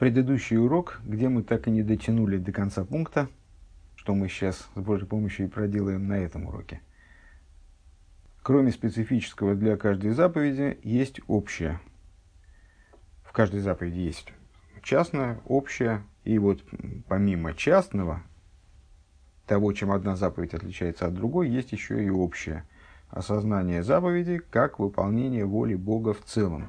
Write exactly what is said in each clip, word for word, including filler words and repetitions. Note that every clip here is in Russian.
предыдущий урок, где мы так и не дотянули до конца пункта, что мы сейчас с Божьей помощью и проделаем на этом уроке. Кроме специфического для каждой заповеди, есть общее. В каждой заповеди есть частное, общее, и вот помимо частного, того, чем одна заповедь отличается от другой, есть еще и общее. Осознание заповеди как выполнение воли Бога в целом.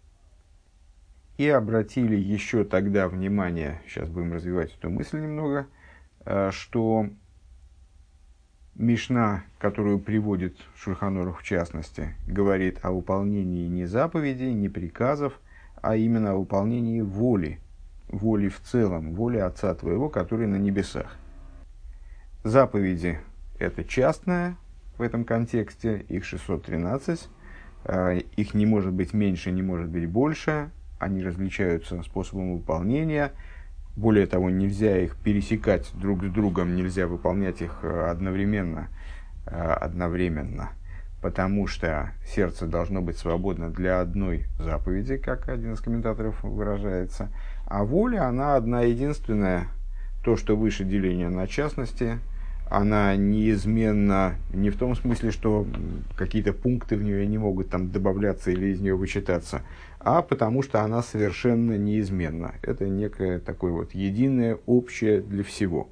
И обратили еще тогда внимание, сейчас будем развивать эту мысль немного, что Мишна, которую приводит Шульхан Арух в частности, говорит о выполнении не заповедей, не приказов, а именно о выполнении воли, воли в целом, воли Отца Твоего, который на небесах. Заповеди – это частное в этом контексте, их шестьсот тринадцать, их не может быть меньше, не может быть больше, они различаются способом выполнения. Более того, нельзя их пересекать друг с другом, нельзя выполнять их одновременно, одновременно, потому что сердце должно быть свободно для одной заповеди, как один из комментаторов выражается, а воля, она одна единственная, то, что выше деления на частности, она неизменна не в том смысле, что какие-то пункты в нее не могут там добавляться или из нее вычитаться, а потому что она совершенно неизменна. Это некое такое вот единое, общее для всего.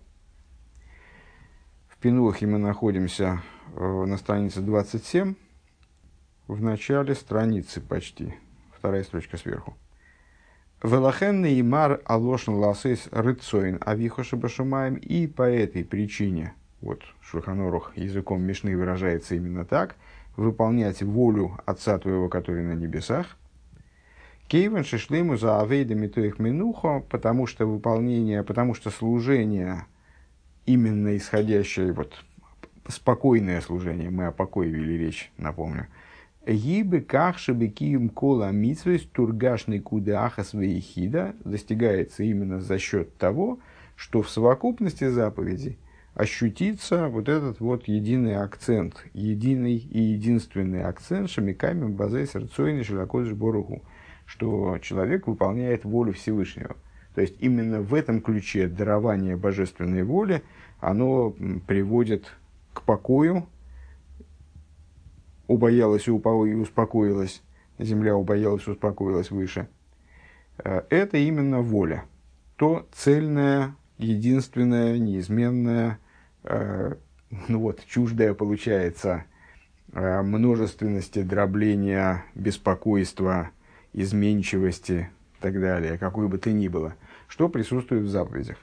В Пинухе мы находимся на странице двадцать семь, в начале страницы почти, вторая строчка сверху. «Велахен неймар алошн ласейс рыцоин авихоша башумаем». И по этой причине, вот Шульхан Арух языком Мишны выражается именно так, выполнять волю Отца Твоего, который на небесах. Кейвен шишлейму за авейдами тоих минухо, потому что выполнение, потому что служение, именно исходящее, вот, спокойное служение, мы о покое вели речь, напомню, гибы кахши бекием кола митсвейс тургашный кудахас вейхида, достигается именно за счет того, что в совокупности заповедей ощутится вот этот вот единый акцент, единый и единственный акцент шамиками базей сердцойный шелакодж боруху, что человек выполняет волю Всевышнего. То есть именно в этом ключе дарование божественной воли, оно приводит к покою. Убоялась и успокоилась, земля убоялась и успокоилась выше. Это именно воля. То цельное, единственное, неизменное, ну вот, чуждое получается множественности, дробления, беспокойства, изменчивости и так далее, какой бы то ни было, что присутствует в заповедях.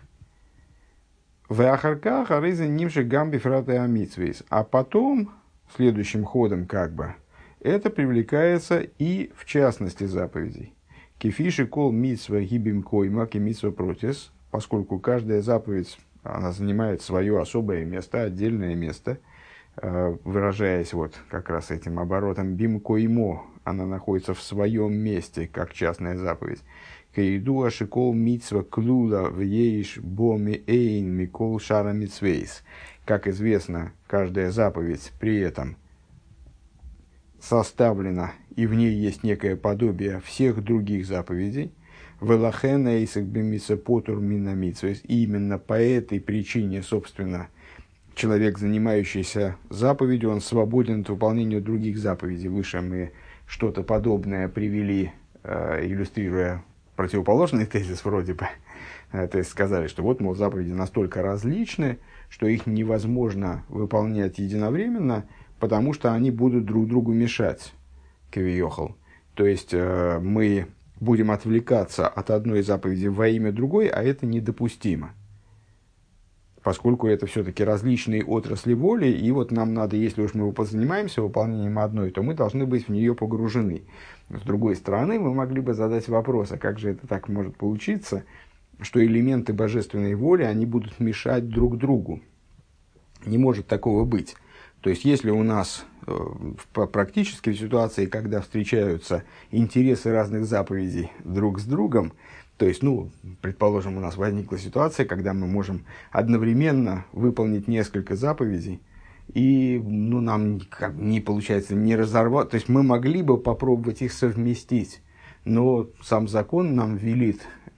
А потом, следующим ходом как бы, это привлекается и в частности заповедей. Кефиши кол митсва гибим койма ки митсва протис, поскольку каждая заповедь, она занимает свое особое место, отдельное место, выражаясь вот как раз этим оборотом бим коймо, она находится в своем месте, как частная заповедь. Каиду шикол митсва клула в еиш боми эйн микол шара митсвейс. Как известно, каждая заповедь при этом составлена, и в ней есть некое подобие всех других заповедей. Велахена эйсек бемитса потур мина митсвейс. И именно по этой причине, собственно, человек, занимающийся заповедью, он свободен от выполнения других заповедей. Выше мы что-то подобное привели, иллюстрируя противоположный тезис вроде бы. То есть сказали, что вот, мол, заповеди настолько различны, что их невозможно выполнять единовременно, потому что они будут друг другу мешать. Кавиохал. То есть мы будем отвлекаться от одной заповеди во имя другой, а это недопустимо. Поскольку это все-таки различные отрасли воли, и вот нам надо, если уж мы занимаемся выполнением одной, то мы должны быть в нее погружены. С другой стороны, мы могли бы задать вопрос, а как же это так может получиться, что элементы божественной воли, они будут мешать друг другу. Не может такого быть. То есть, если у нас э, практически в ситуации, когда встречаются интересы разных заповедей друг с другом, то есть, ну, предположим, у нас возникла ситуация, когда мы можем одновременно выполнить несколько заповедей, и ну, нам как, не получается не разорвать, то есть мы могли бы попробовать их совместить, но сам закон нам велит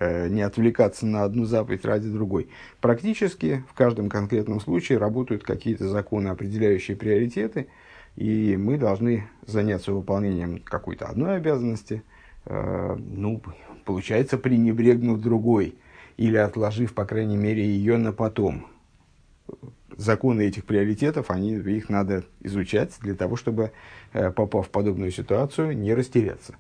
не отвлекаться на одну заповедь ради другой. Практически в каждом конкретном случае работают какие-то законы, определяющие приоритеты, и мы должны заняться выполнением какой-то одной обязанности, ну, получается, пренебрегнув другой, или отложив, по крайней мере, ее на потом. Законы этих приоритетов, они, их надо изучать для того, чтобы, попав в подобную ситуацию, не растеряться.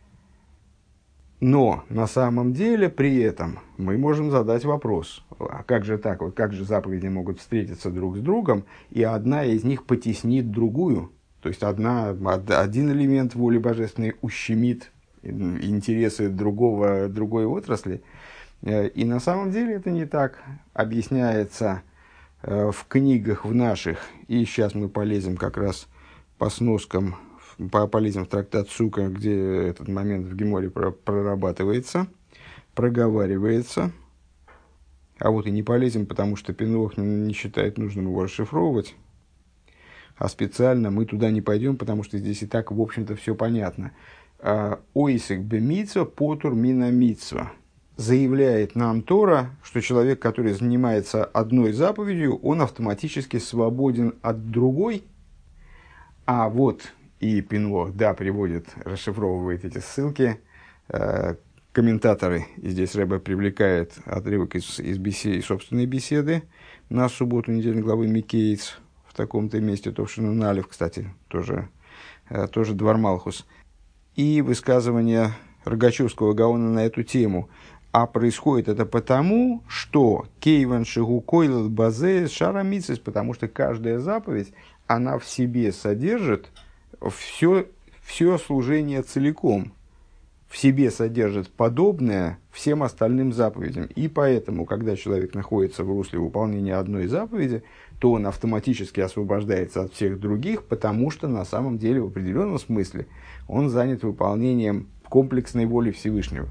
Но на самом деле при этом мы можем задать вопрос, а как же так, вот как же заповеди могут встретиться друг с другом, и одна из них потеснит другую, то есть одна, один элемент воли божественной ущемит интересы другого, другой отрасли. И на самом деле это не так. Объясняется в книгах в наших, и сейчас мы полезем как раз по сноскам, полезем в трактат Сука, где этот момент в Геморе прорабатывается, проговаривается. А вот и не полезем, потому что Пинуах не считает нужным его расшифровывать. А специально мы туда не пойдем, потому что здесь и так, в общем-то, все понятно. Ойсек бе мицва потур мина мицва. Заявляет нам Тора, что человек, который занимается одной заповедью, он автоматически свободен от другой. А вот и Пинуах, да, приводит, расшифровывает эти ссылки. Комментаторы, и здесь Ребе привлекает отрывок из, из, беседы, из собственной беседы на субботу недельной главы Микеец в таком-то месте, Товшину Налев, кстати, тоже, тоже Двар Малхус. И высказывание Рогачевского Гаона на эту тему. А происходит это потому, что Кейван Шигу Койлет Базе Шара Мицис, потому что каждая заповедь, она в себе содержит все, все служение целиком, в себе содержит подобное всем остальным заповедям. И поэтому, когда человек находится в русле выполнения одной заповеди, то он автоматически освобождается от всех других, потому что на самом деле в определенном смысле он занят выполнением комплексной воли Всевышнего.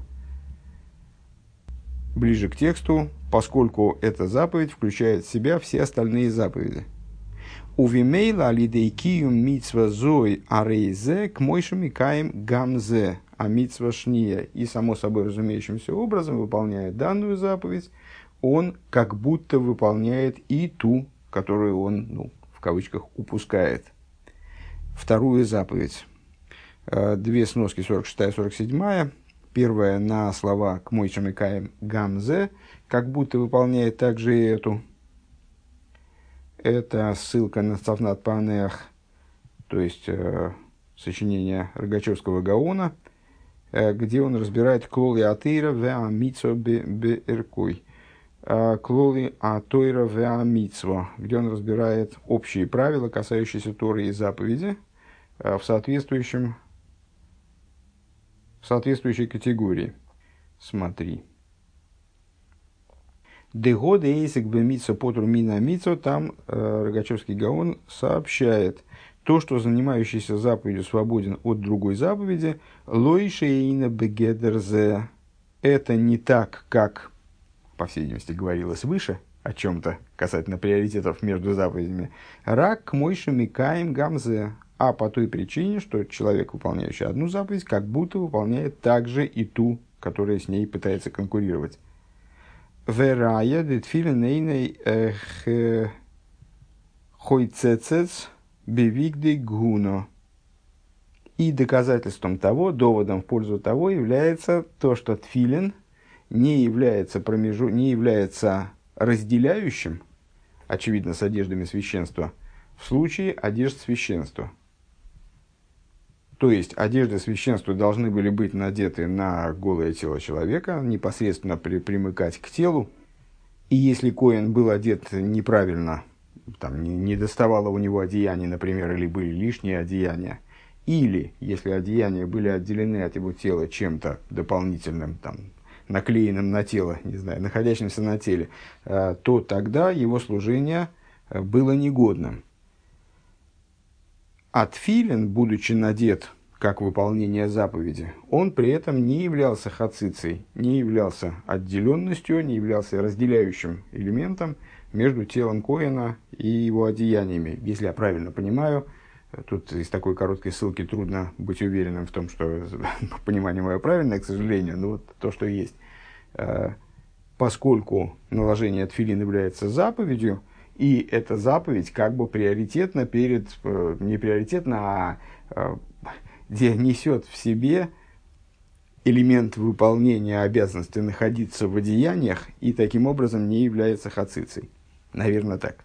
Ближе к тексту, поскольку эта заповедь включает в себя все остальные заповеди. Увимейла алидейкиум митсва зой арейзе к мойшами каем гамзе, а митсва шния. И само собой разумеющимся образом, выполняя данную заповедь, он как будто выполняет и ту, которую он, ну, в кавычках, упускает. Вторую заповедь. Две сноски, сорок шестая и сорок седьмая. Первая на слова «к мойшам и каем гамзе», как будто выполняет также и эту. Это ссылка на Цавнат Панеах, то есть э, сочинение Рогачевского Гаона, э, где он разбирает «клоли атеира веа митсва бе эркой». «Клоли атеира веа митсва», где он разбирает общие правила, касающиеся Торы и заповеди, э, в соответствующем в соответствующей категории. Смотри. Дегода эйсик бемитсо потур мина митсо, там э, Рогачевский Гаон сообщает, то, что занимающийся заповедью свободен от другой заповеди, лойшейна бегедерзе, это не так, как, по всей видимости, говорилось выше, о чем-то касательно приоритетов между заповедями, рак к мойшами каем гамзе, а по той причине, что человек, выполняющий одну заповедь, как будто выполняет также и ту, которая с ней пытается конкурировать. Верая детфилин эйней хойцецец бевигды гуно. И доказательством того, доводом в пользу того является то, что тфилин не является, промежу... не является разделяющим, очевидно, с одеждами священства, в случае одежд священства. То есть, одежды священства должны были быть надеты на голое тело человека, непосредственно при, примыкать к телу. И если коэн был одет неправильно, там, не, не доставало у него одеяния, например, или были лишние одеяния, или если одеяния были отделены от его тела чем-то дополнительным, там, наклеенным на тело, не знаю, находящимся на теле, то тогда его служение было негодным. А тфилин, будучи надет как выполнение заповеди, он при этом не являлся хацицей, не являлся отделенностью, не являлся разделяющим элементом между телом коэна и его одеяниями. Если я правильно понимаю, тут из такой короткой ссылки трудно быть уверенным в том, что понимание мое правильное, к сожалению, но вот то, что есть. поскольку наложение тфилин является заповедью, и эта заповедь как бы приоритетна перед, не приоритетна, а где несет в себе элемент выполнения обязанности находиться в одеяниях и таким образом не является хацицей. Наверное, так.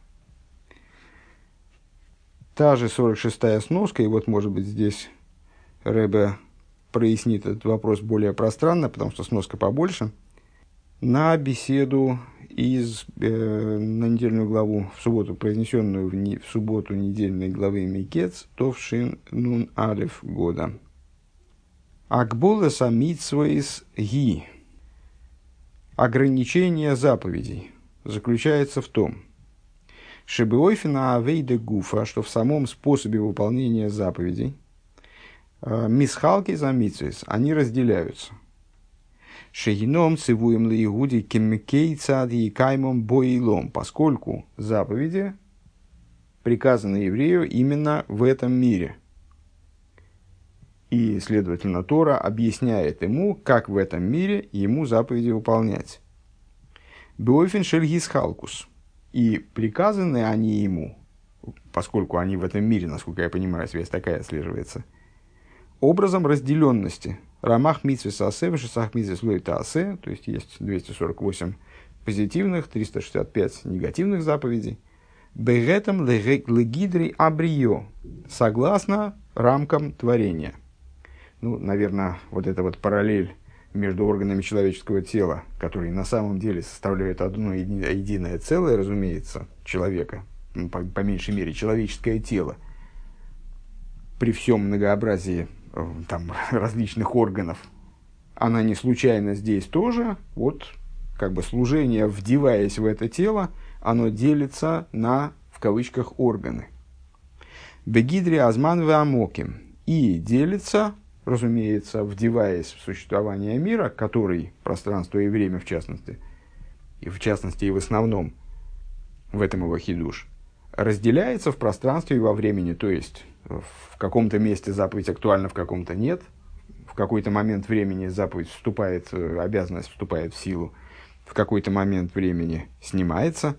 Та же сорок шестая сноска, и вот, может быть, здесь Ребе прояснит этот вопрос более пространно, потому что сноска побольше, на беседу из, э, на недельную главу, в субботу, произнесенную в, не, в субботу недельной главы Микец, Товшин Нун Алеф года. Акболес амитсвоис ги. Ограничение заповедей заключается в том, шебеойфина авейде гуфа, что в самом способе выполнения заповедей мисхалки за митсвоис, они разделяются. Шегином цивуем лиигуди кеммекейца дьякаймом боилом, поскольку заповеди приказаны еврею именно в этом мире. И, следовательно, Тора объясняет ему, как в этом мире ему заповеди выполнять. Беофен шельгисхалкус. И приказаны они ему, поскольку они в этом мире, насколько я понимаю, связь такая отслеживается, образом разделенности. Рамах митсвес асе, вешесах митсвес лойта асе, то есть есть двести сорок восемь позитивных, триста шестьдесят пять негативных заповедей. Бегетам легидри абрио, согласно рамкам творения. Ну, наверное, вот эта вот параллель между органами человеческого тела, которые на самом деле составляют одно еди- единое целое, разумеется, человека, ну, по, по меньшей мере, человеческое тело, при всем многообразии э, там, различных органов, она не случайно здесь тоже, вот, как бы служение, вдеваясь в это тело, оно делится на, в кавычках, органы. Бегидри азман веамоким. И делится, разумеется, вдеваясь в существование мира, который, пространство и время в частности, и в частности и в основном, в этом его хидуш, разделяется в пространстве и во времени, то есть в каком-то месте заповедь актуальна, в каком-то нет, в какой-то момент времени заповедь вступает, обязанность вступает в силу, в какой-то момент времени снимается.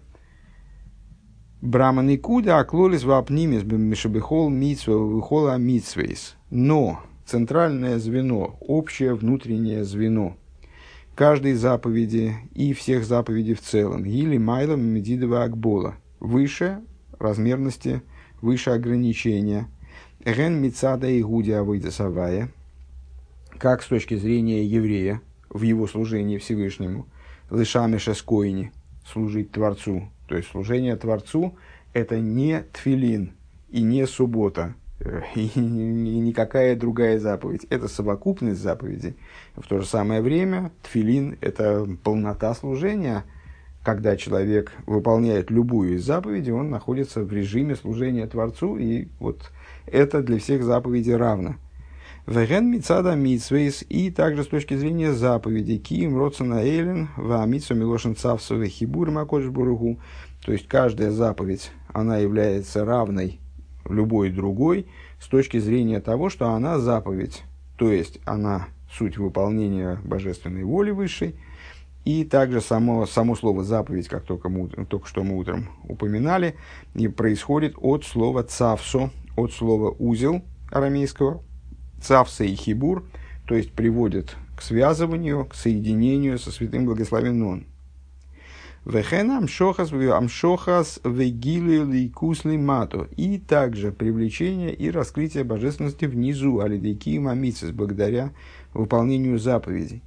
Браман и куда аклолис вапнимис бемешабихол митсва выхола митсвейс. Но центральное звено, общее внутреннее звено каждой заповеди и всех заповедей в целом, или майлом медидова акбола, выше размерности, выше ограничения, ген мицада и гуди авойдасавая, как с точки зрения еврея в его служении Всевышнему, лышами шескоини, служить Творцу. То есть служение Творцу – это не тфилин и не суббота, и никакая другая заповедь. Это совокупность заповедей. В то же самое время тфилин – это полнота служения. Когда человек выполняет любую из заповедей, он находится в режиме служения Творцу, и вот это для всех заповедей равно. Веген мицада митсвейс, и также с точки зрения заповедей киим родсона эйлен ва митсва милошен цавсовый хибур макодж буругу. То есть каждая заповедь, она является равной любой другой с точки зрения того, что она заповедь, то есть она суть выполнения божественной воли высшей. И также само, само слово заповедь, как только, мы, только что мы утром упоминали, и происходит от слова цавсо, от слова узел арамейского, цавса и хибур, то есть приводит к связыванию, к соединению со святым благословенным он. Вехен амшохас амшохас вегили лейкусли мато, и также привлечение и раскрытие божественности внизу, алидейки мамицис, благодаря выполнению заповедей.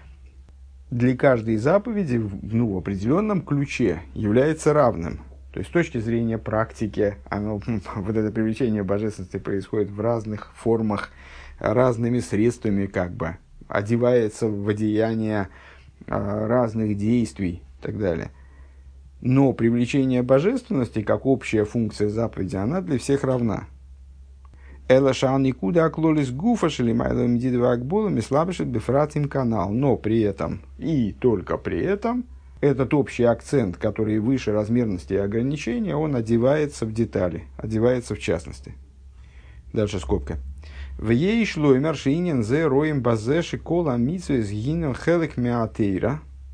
Для каждой заповеди ну, в определенном ключе является равным. То есть с точки зрения практики, оно, вот это привлечение божественности происходит в разных формах, разными средствами, как бы одевается в одеяние а, разных действий и так далее. Но привлечение божественности, как общая функция заповеди, она для всех равна. Элашан никуда оклолис гуфа шелимайлом дидва акболами слабышит бифратим канал. Но при этом, и только при этом, этот общий акцент, который выше размерности и ограничения, он одевается в детали, одевается в частности. Дальше скобка. В ей шло и маршинин зе роем базеши кола митсвес гинем хелек меатейра.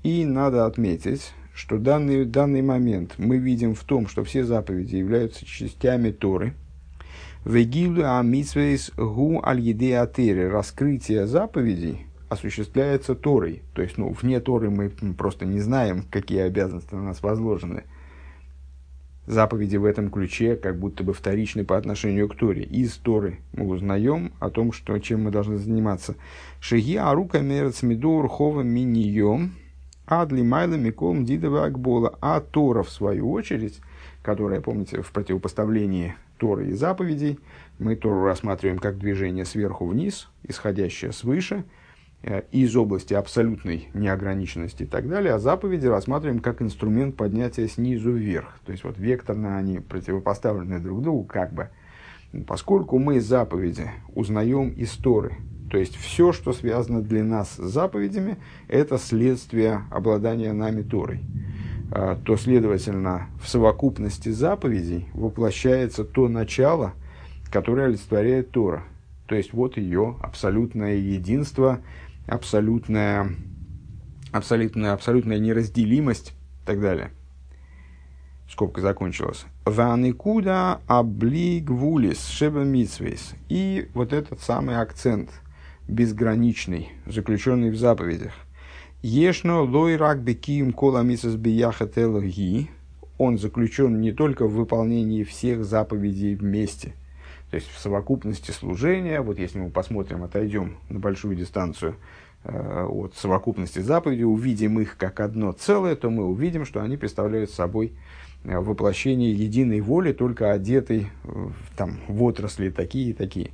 И надо отметить, что данный, данный момент мы видим в том, что все заповеди являются частями Торы. Вегилу амитсвейс гу аль-еде атери. Раскрытие заповедей осуществляется Торой. То есть, ну, вне Торы мы просто не знаем, какие обязанности на нас возложены. Заповеди в этом ключе как будто бы вторичны по отношению к Торе. Из Торы мы узнаем о том, что, чем мы должны заниматься. Шеги арука мерец мидур хова миньем адли майла миком дидова акбола. А Тора, в свою очередь, которая, помните, в противопоставлении Торы и заповедей, мы Тору рассматриваем как движение сверху вниз, исходящее свыше, из области абсолютной неограниченности и так далее, а заповеди рассматриваем как инструмент поднятия снизу вверх. То есть, вот векторно они противопоставлены друг другу, как бы. Поскольку мы заповеди узнаем из Торы, то есть, все, что связано для нас с заповедями, это следствие обладания нами Торой, то, следовательно, в совокупности заповедей воплощается то начало, которое олицетворяет Тора. То есть, вот ее абсолютное единство, абсолютная, абсолютная, абсолютная неразделимость и так далее. Скобка закончилась. «Ваникуда облигвулис шеба митсвейс». И вот этот самый акцент, безграничный, заключенный в заповедях. «Ешно лойрак бекиим кола митсвейс бияхат элоги». Он заключен не только в выполнении всех заповедей вместе, то есть в совокупности служения. Вот если мы посмотрим, отойдем на большую дистанцию э, от совокупности заповедей, увидим их как одно целое, то мы увидим, что они представляют собой воплощение единой воли, только одетой в, там, в отрасли такие и такие.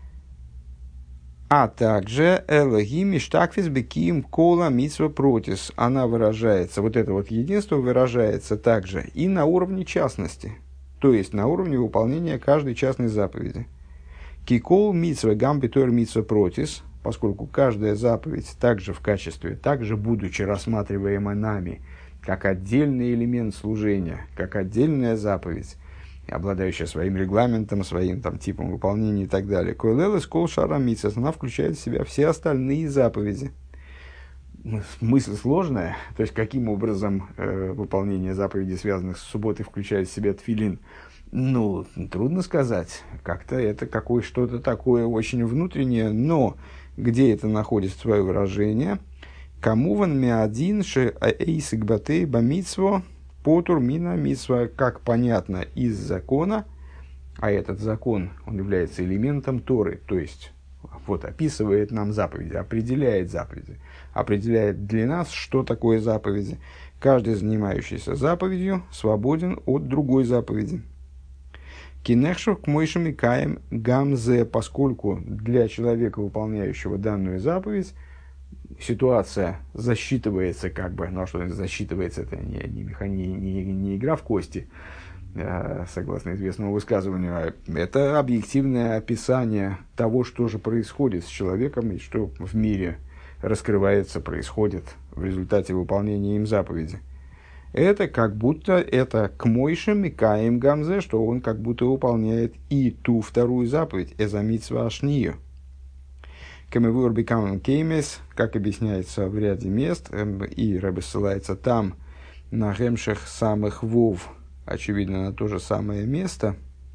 А также Элоги миштакфис бекиим кола митсва протис. Она выражается, вот это вот единство выражается также и на уровне частности. То есть, на уровне выполнения каждой частной заповеди. Кикол митсва гамбитор митсва протис, поскольку каждая заповедь также в качестве, также будучи рассматриваема нами, как отдельный элемент служения, как отдельная заповедь, обладающая своим регламентом, своим там, типом выполнения и так далее. Койлелес кол шара митсва, она включает в себя все остальные заповеди. Мысль сложная, то есть каким образом э, выполнение заповедей, связанных с субботой, включает в себя тфилин. Ну, трудно сказать. Как-то это какое что-то такое очень внутреннее, но где это находит свое выражение? Кому ван миадин ше эйсик батей бамитсво потур мина митсва, как понятно из закона, а этот закон, он является элементом Торы, то есть вот описывает нам заповеди, определяет заповеди, определяет для нас, что такое заповеди. Каждый, занимающийся заповедью, свободен от другой заповеди. Кинехшев к мойшим и каем гамзе, поскольку для человека, выполняющего данную заповедь, ситуация засчитывается как бы, ну а что засчитывается, это не, не, механи, не, не игра в кости, согласно известному высказыванию, это объективное описание того, что же происходит с человеком и что в мире раскрывается, происходит в результате выполнения им заповеди. Это как будто, это к мойшем и каем гамзе, что он как будто выполняет и ту вторую заповедь, эза митсва ашнию. Камевур бикамем кеймес, как объясняется в ряде мест, и Ребе ссылается там на гемшех самых вов, очевидно, на то же самое место,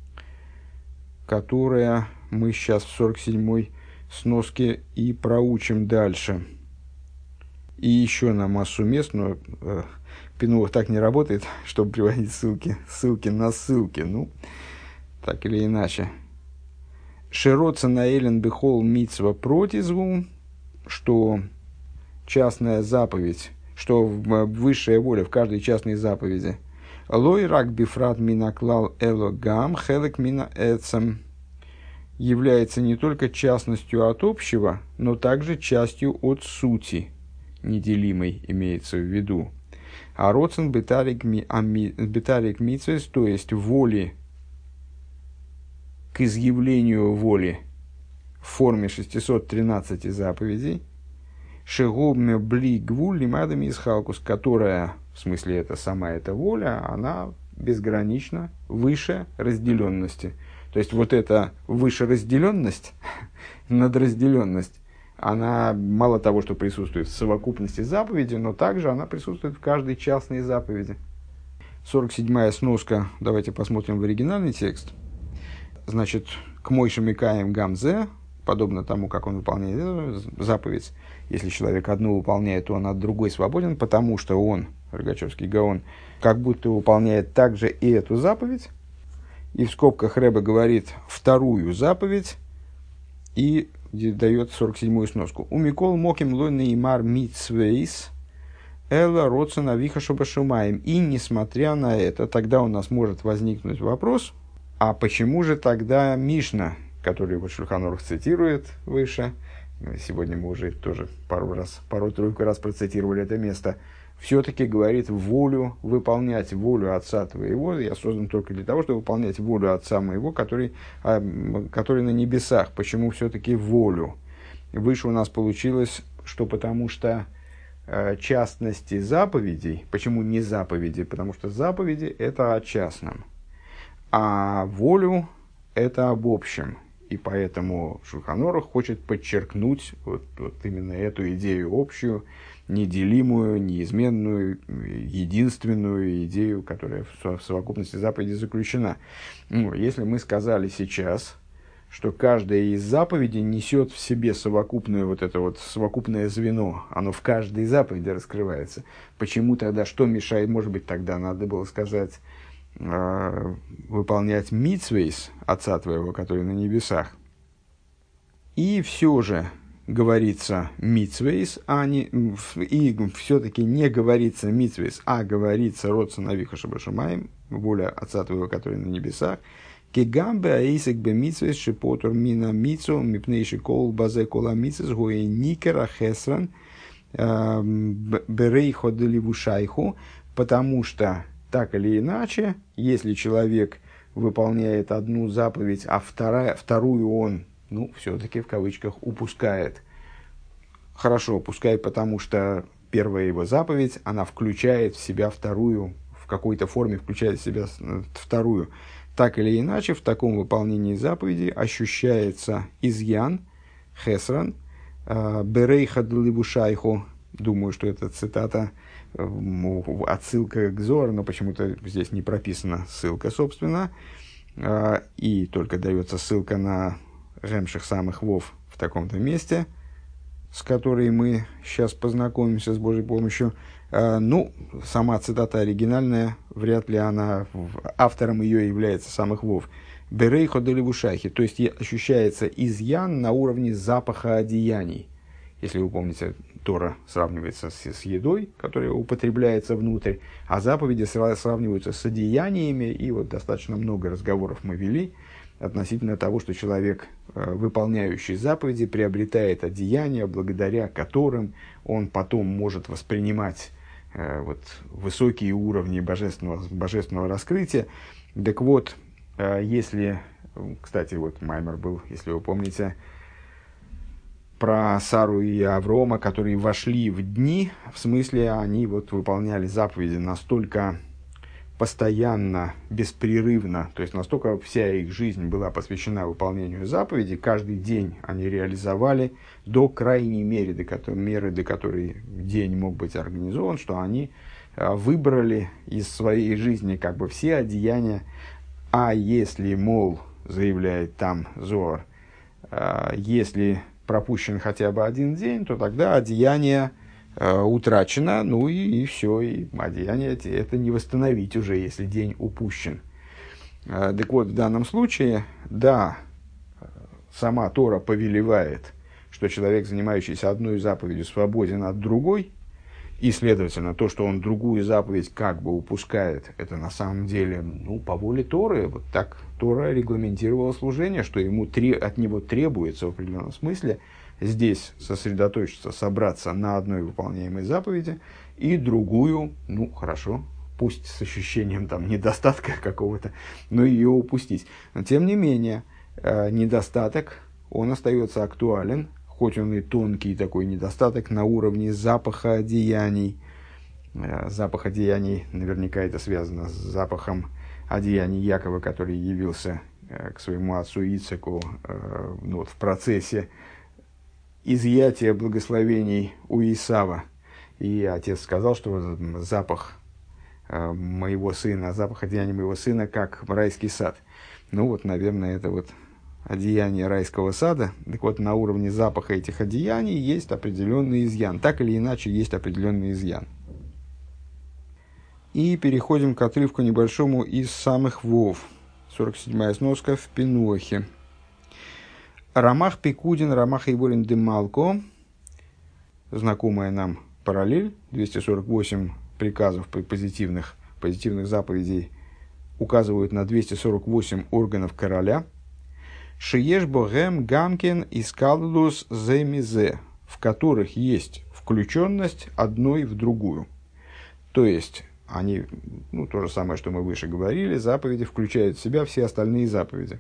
которое мы сейчас в сорок седьмой сноске и проучим дальше. И еще на массу мест, но э, Пинух так не работает, чтобы приводить ссылки, ссылки на ссылки, ну, так или иначе. Широца на элен бехол митсва протизву, что частная заповедь, что высшая воля в каждой частной заповеди. Лой рак бифрат минаклал эло гам хелек мина эцем, является не только частностью от общего, но также частью от сути, неделимой имеется в виду. А роцен бетарик митсвес, то есть воли к изъявлению воли в форме шестисот тринадцати заповедей, шегобме бли гвуль лимадами из халкус, которая, в смысле это сама эта воля, она безгранична выше разделенности. То есть вот эта выше разделенность, надразделенность, она мало того, что присутствует в совокупности заповедей, но также она присутствует в каждой частной заповеди. сорок седьмая сноска, давайте посмотрим в оригинальный текст. Значит, к Мойше Микаем Гамзе, подобно тому, как он выполняет заповедь, если человек одну выполняет, то он от другой свободен, потому что он, Рогачевский Гаон, как будто выполняет также и эту заповедь. И в скобках Ребе говорит вторую заповедь и дает сорок седьмую сноску. У Микол Моким Лойный Мар Митсвейс Эла Родсона Виха Шобашумаем. И несмотря на это, тогда у нас может возникнуть вопрос, а почему же тогда Мишна, который вот Шульхан Арух цитирует выше, сегодня мы уже тоже пару раз, пару-тройку раз процитировали это место, все-таки говорит волю, выполнять волю Отца Твоего. Я создан только для того, чтобы выполнять волю Отца Моего, который, который на небесах. Почему все-таки волю? Выше у нас получилось, что потому что э, частности заповедей, почему не заповеди? Потому что заповеди – это о частном, а волю – это об общем. И поэтому Шульхан Арух хочет подчеркнуть вот, вот именно эту идею общую, неделимую, неизменную, единственную идею, которая в совокупности заповедей заключена. Ну, если мы сказали сейчас, что каждая из заповедей несет в себе совокупное, вот это вот совокупное звено, оно в каждой заповеди раскрывается, почему тогда, что мешает, может быть, тогда надо было сказать, э, выполнять мицвейс Отца Твоего, который на небесах. И все же говорится мицвейс, а не, и все-таки не говорится мицвейс, а говорится родсон авиха шабашумаем, воля Отца Твоего, который на небесах. Кегамбе аисек бе мицвейс шипотур мина мицу мипнейши кол базе кола мицвейс гои никера хесран берейхо деливушайху, потому что так или иначе, если человек выполняет одну заповедь, а вторая, вторую он, ну, все-таки в кавычках, упускает. Хорошо, упускает, потому что первая его заповедь, она включает в себя вторую, в какой-то форме включает в себя вторую. Так или иначе, в таком выполнении заповеди ощущается изъян, хесран, берейха длибушайху. Думаю, что это цитата, отсылка к Зоару, но почему-то здесь не прописана ссылка, собственно, и только дается ссылка на Ремших самых Вов в таком-то месте, с которой мы сейчас познакомимся с Божьей помощью. Ну, сама цитата оригинальная, вряд ли она, автором ее является самых Вов. Берейхо деливушайхи, то есть ощущается изъян на уровне запаха одеяний. Если вы помните, Тора сравнивается с, с едой, которая употребляется внутрь, а заповеди сравниваются с одеяниями, и вот достаточно много разговоров мы вели относительно того, что человек, выполняющий заповеди, приобретает одеяния, благодаря которым он потом может воспринимать вот, высокие уровни божественного, божественного раскрытия. Так вот, если, кстати, вот Маймер был, если вы помните, про Сару и Аврома, которые вошли в дни, в смысле, они вот выполняли заповеди настолько постоянно, беспрерывно, то есть настолько вся их жизнь была посвящена выполнению заповедей, каждый день они реализовали до крайней меры, до которой, меры, до которой день мог быть организован, что они выбрали из своей жизни как бы все одеяния, а если, мол, заявляет там Зоар, если пропущен хотя бы один день, то тогда одеяние э, утрачено, ну и, и все, и одеяние это не восстановить уже, если день упущен. Э, так вот, в данном случае, да, сама Тора повелевает, что человек, занимающийся одной заповедью, свободен от другой, и, следовательно, то, что он другую заповедь как бы упускает, это на самом деле, ну, по воле Торы. Вот так Тора регламентировала служение, что ему тре- от него требуется в определенном смысле здесь сосредоточиться, собраться на одной выполняемой заповеди и другую, ну, хорошо, пусть с ощущением там недостатка какого-то, но ее упустить. Но, тем не менее, э, недостаток, он остается актуален, хоть он и тонкий такой недостаток на уровне запаха одеяний. Запах одеяний, наверняка это связано с запахом одеяний Якова, который явился к своему отцу Ицеку, ну, вот, в процессе изъятия благословений у Исава. И отец сказал, что запах моего сына, запах одеяния моего сына, как райский сад. Ну вот, наверное, это вот одеяние райского сада. Так вот, на уровне запаха этих одеяний есть определенный изъян. Так или иначе, есть определенный изъян. И переходим к отрывку небольшому из самых Вов. сорок седьмая сноска в Пинохе. Рамах Пикудин, Рамах Ейворин Демалко. Знакомая нам параллель. двести сорок восемь приказов позитивных, позитивных заповедей указывают на двести сорок восемь органов короля. Шиеш богем гамкин искалдус земизе, в которых есть включенность одной в другую. То есть, они, ну, то же самое, что мы выше говорили, заповеди включают в себя все остальные заповеди.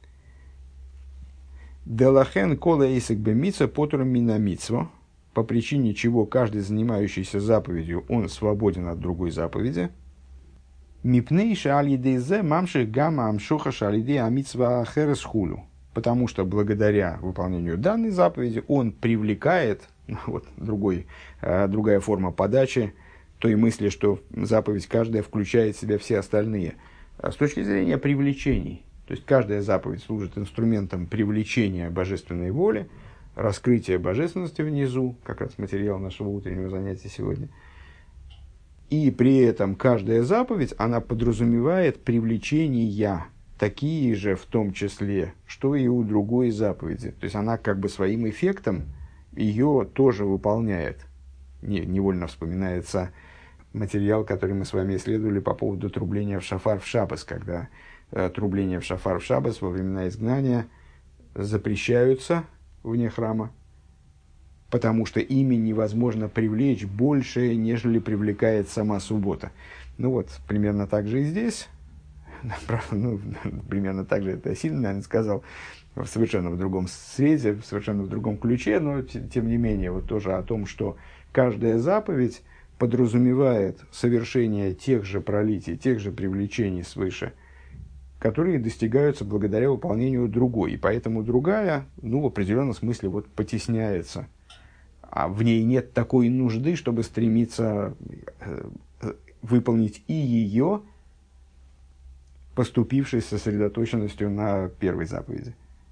Делахен кола эйсек бемитса потурам минамитсво, по причине чего каждый, занимающийся заповедью, он свободен от другой заповеди. Мипней шалидейзе мамших гамма амшоха шалидей амитсва хересхулю. Потому что благодаря выполнению данной заповеди он привлекает, вот другой, другая форма подачи той мысли, что заповедь каждая включает в себя все остальные. С точки зрения привлечений, то есть каждая заповедь служит инструментом привлечения божественной воли, раскрытия божественности внизу, как раз материал нашего утреннего занятия сегодня. И при этом каждая заповедь, она подразумевает привлечения, такие же в том числе, что и у другой заповеди. То есть она как бы своим эффектом ее тоже выполняет. Не, невольно вспоминается материал, который мы с вами исследовали по поводу трубления в шафар в шаббос, когда э, трубление в шафар в шаббос во времена изгнания запрещаются вне храма, потому что ими невозможно привлечь больше, нежели привлекает сама суббота. Ну вот, примерно так же и здесь. Ну, примерно так же, это сильно, наверное, сказал, в совершенно в другом свете, в совершенно в другом ключе, но тем не менее, вот тоже о том, что каждая заповедь подразумевает совершение тех же пролитий, тех же привлечений свыше, которые достигаются благодаря выполнению другой. И поэтому другая, ну, в определенном смысле, вот, потесняется. А в ней нет такой нужды, чтобы стремиться выполнить и ее, поступившей сосредоточенностью на первой заповеди.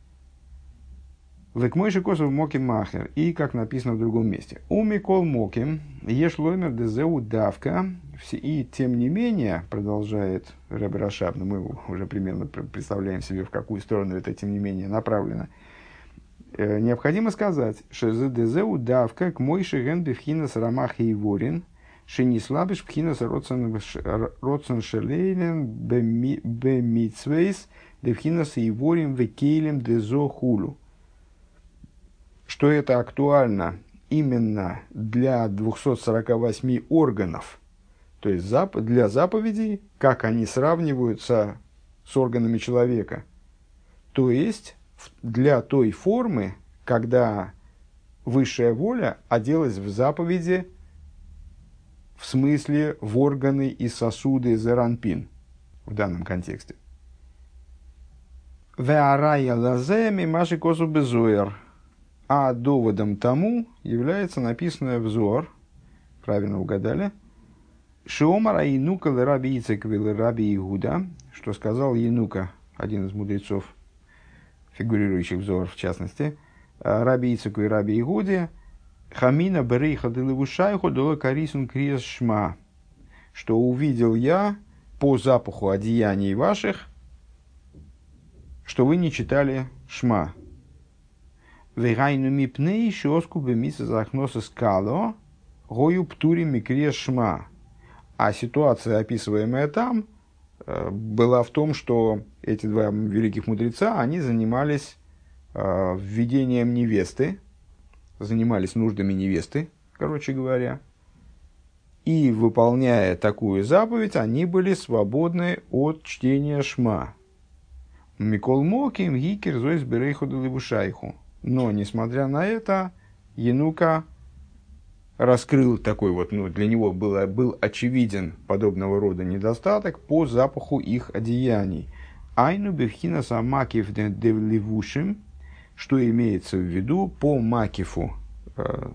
Лекмойши косов моким махер. И, как написано в другом месте. Умикол моким, еш лоймер дезеу давка. И, тем не менее, продолжает Ребе Рашаб, но мы уже примерно представляем себе, в какую сторону это, тем не менее, направлено. Э, необходимо сказать, что дезеу давка к мойши ген бифхинас рамах и ворин, шени слабиш бифхинас родсен шелейлен бемитсвейс бифхинас и ворин векейлем дезо хулу. Что это актуально именно для двухсот сорока восьми органов, то есть для заповедей, как они сравниваются с органами человека. То есть для той формы, когда высшая воля оделась в заповеди, в смысле в органы и сосуды зеранпин в данном контексте. Веарая лаземи маши косу безуэр. А доводом тому является написанное взор, правильно угадали, Шиомара Янука лераби Ицек лераби Игуда, что сказал Янука, один из мудрецов, фигурирующих взор в частности, раби Ицеку и раби Игуде, Хамина берейха делевушайху дола карисун криес шма, что увидел я по запаху одеяний ваших, что вы не читали шма. Вегайну мипней шоску бемиса захноса скало гою птури микре шма. А ситуация, описываемая там, была в том, что эти два великих мудреца, они занимались введением невесты, занимались нуждами невесты, короче говоря. И, выполняя такую заповедь, они были свободны от чтения шма. Микол моким гикер зоис берейху делевушайху. Но, несмотря на это, Янука раскрыл такой вот, ну, для него было, был очевиден подобного рода недостаток по запаху их одеяний. Айну бевхина самакив девлевушим Что имеется в виду по макифу? Э,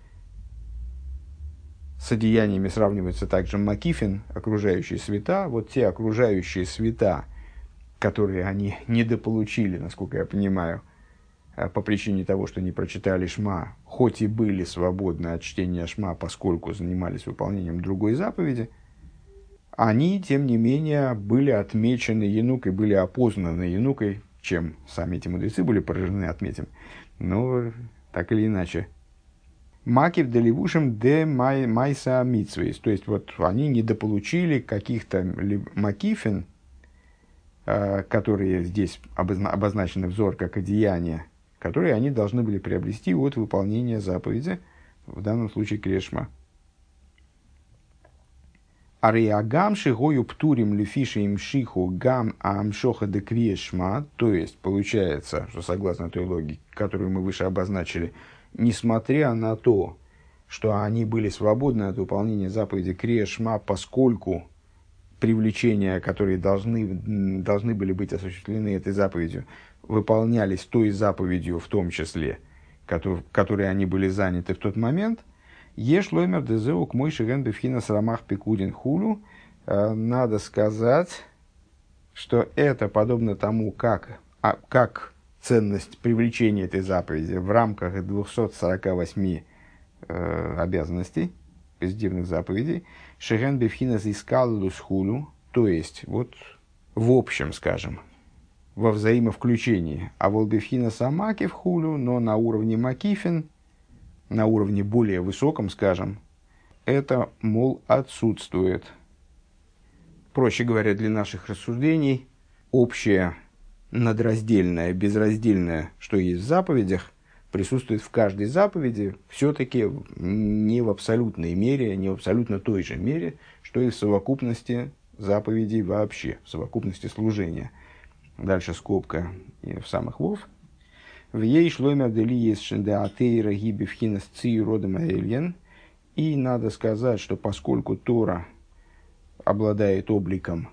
с одеяниями сравнивается также макифин, окружающие света. Вот те окружающие света, которые они недополучили, насколько я понимаю, по причине того, что не прочитали Шма, хоть и были свободны от чтения Шма, поскольку занимались выполнением другой заповеди, они, тем не менее, были отмечены Янукой, были опознаны Янукой, чем сами эти мудрецы были поражены, отметим. Но так или иначе. Макив де левушим де майса митсвейс. То есть, вот они недополучили каких-то макифин, которые здесь обозначены взор как одеяния, которые они должны были приобрести от выполнения заповеди, в данном случае крешма. Ариагам шигою птурим лефиши им шиху гам амшоха де крешма. То есть, получается, что согласно той логике, которую мы выше обозначили, несмотря на то, что они были свободны от выполнения заповеди крешма, поскольку привлечения, которые должны, должны были быть осуществлены этой заповедью, выполнялись той заповедью, в том числе, который, которой они были заняты в тот момент, еш лоймер дезеу к мой шиген бифхина срамах пикудин хулю, надо сказать, что это подобно тому, как, а, как ценность привлечения этой заповеди в рамках двухсот сорока восьми э, обязанностей, позитивных заповедей, шиген бифхина зискаллус хулю, то есть, вот, в общем, скажем, во взаимовключении, а волбифхина самакив хулю, но на уровне макифин, на уровне более высоком, скажем, это, мол, отсутствует. Проще говоря, для наших рассуждений, общее, надраздельное, безраздельное, что есть в заповедях, присутствует в каждой заповеди, все-таки не в абсолютной мере, не в абсолютно той же мере, что и в совокупности заповедей вообще, в совокупности служения. Дальше скобка и в самых вов. В ей шлоймер дели есть шендеатейра гибевхинас ци родом аэльен. И надо сказать, что поскольку Тора обладает обликом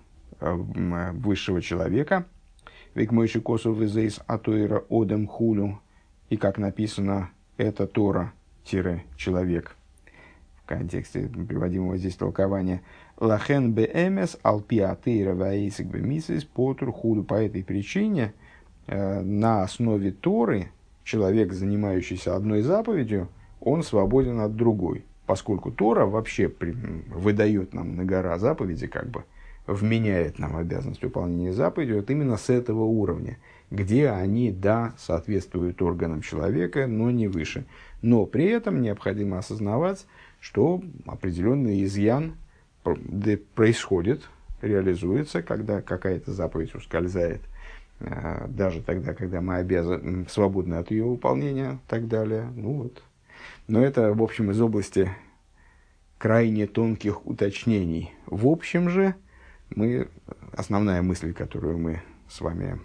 высшего человека, век мойши косов везейс атоира одем хулю, и как написано, это Тора-человек, в контексте приводимого здесь толкования, лахен беэмес алпи атеира ваэйсик бемисис потур худу. По этой причине э, на основе Торы человек, занимающийся одной заповедью, он свободен от другой, поскольку Тора вообще при, выдает нам на гора заповеди, как бы вменяет нам обязанность выполнения заповеди вот именно с этого уровня, где они, да, соответствуют органам человека, но не выше. Но при этом необходимо осознавать, что определенный изъян происходит, реализуется, когда какая-то заповедь ускользает, даже тогда, когда мы обязаны, свободны от ее выполнения и так далее. Ну, вот. Но это, в общем, из области крайне тонких уточнений. В общем же, мы, основная мысль, которую мы с вами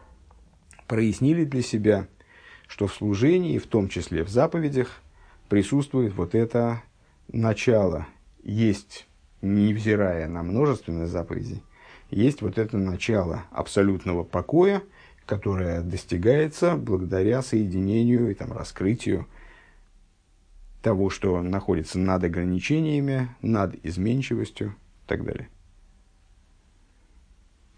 прояснили для себя, что в служении, в том числе в заповедях, присутствует вот это начало. Есть, невзирая на множественные заповеди, есть вот это начало абсолютного покоя, которое достигается благодаря соединению и там, раскрытию того, что находится над ограничениями, над изменчивостью и так далее.